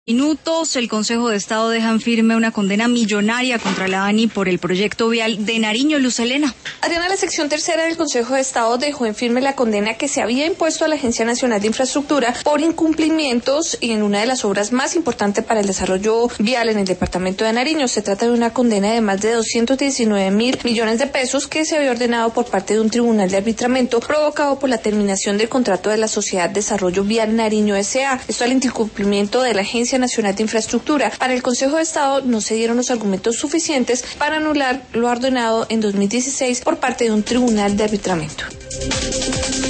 Minutos, el Consejo de Estado deja en firme una condena millonaria contra la ANI por el proyecto vial de Nariño. Luz Helena. Adriana, la sección tercera del Consejo de Estado dejó en firme la condena que se había impuesto a la Agencia Nacional de Infraestructura por incumplimientos y en una de las obras más importantes para el desarrollo vial en el departamento de Nariño. Se trata de una condena de más de 219.000 millones de pesos que se había ordenado por parte de un tribunal de arbitramiento provocado por la terminación del contrato de la Sociedad Desarrollo Vial Nariño S.A. Esto al incumplimiento de la Agencia Nacional de Infraestructura. Para el Consejo de Estado no se dieron los argumentos suficientes para anular lo ordenado en 2016 por parte de un tribunal de arbitramiento.